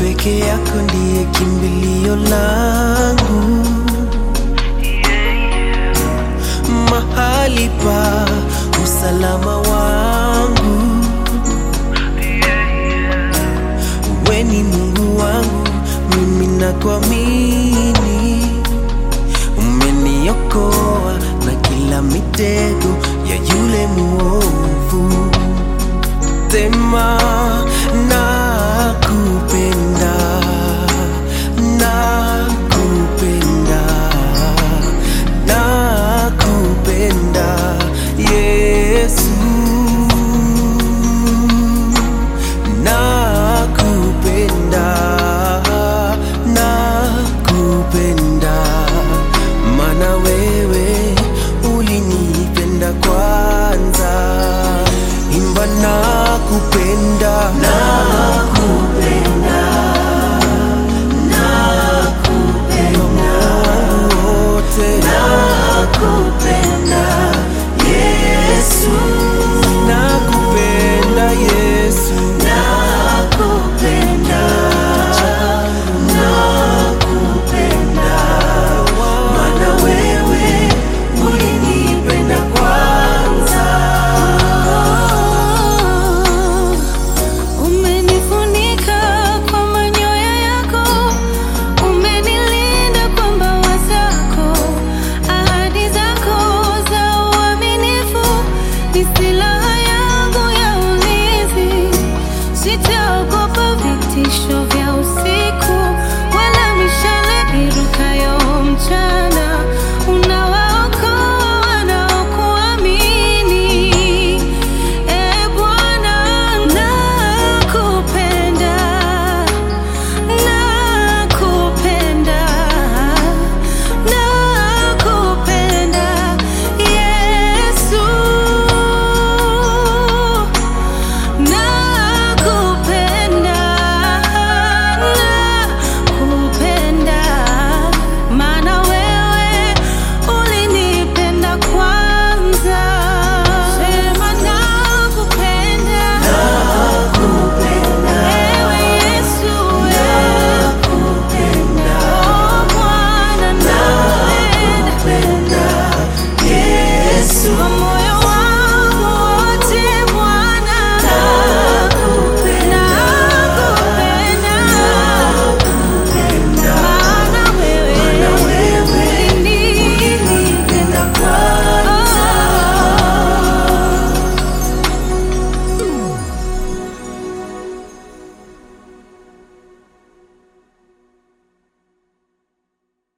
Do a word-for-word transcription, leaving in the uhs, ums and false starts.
peke yako ndiye kimbilio langu, mahali pa usalama wangu. Wewe ni Mungu wangu, mimi nakuamini. Umeniokoa na kila mitego ya yule muovu. Sema nakupenda, nakupenda, nakupenda Yesu, nakupenda, nakupenda, maana wewe ulinipenda kwanza. Imba nakupenda,